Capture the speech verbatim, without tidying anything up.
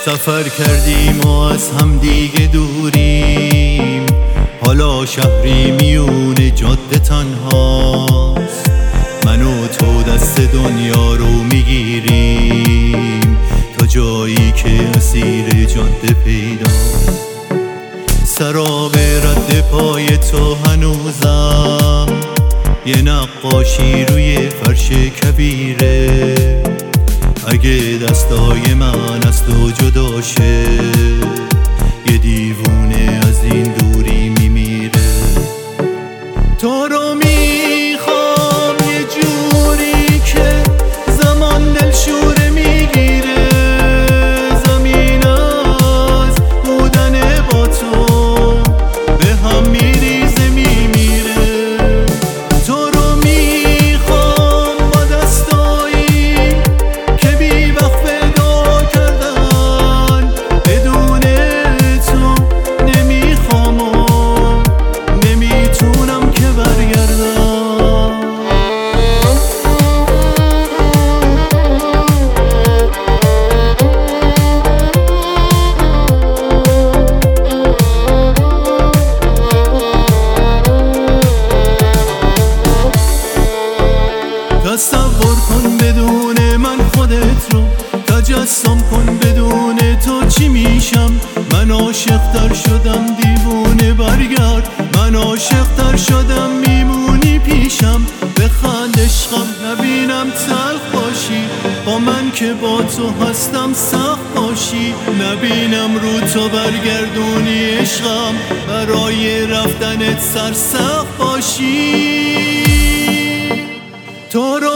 سفر کردیم و از هم دیگه دوریم، حالا شهری میون جاده تنهاست. من و تو دست دنیا رو میگیریم تا جایی که اسیر جاده پیداست. سراب رد پای تو هنوزم یه نقاشی روی فرش کبیره. اگه دستای من از تو جدا شه یه دیوونه از این دوری میمیره. تو رو میخوام یه جوری که زمان دلشوره میگیره. زمین از بودن با تو به هم میریزه میمیره. تو رو میخوام با دستایی که بی وقت پیدا کردن. بدون تو نمیخوام و نمیتونم که برگردم. تصور کن بدون من خودت رو، تجسم کن بدون تو چی میشم. من عاشق تر شدم دیوونه برگرد، من عاشق تر شدم میمونی پیشم. بخند عشقم نبینم تلخ باشی، با من که با تو هستم سخت باشی. نبینم رو تو برگردونی عشقم، برای رفتنت سرسخت باشی. تو رو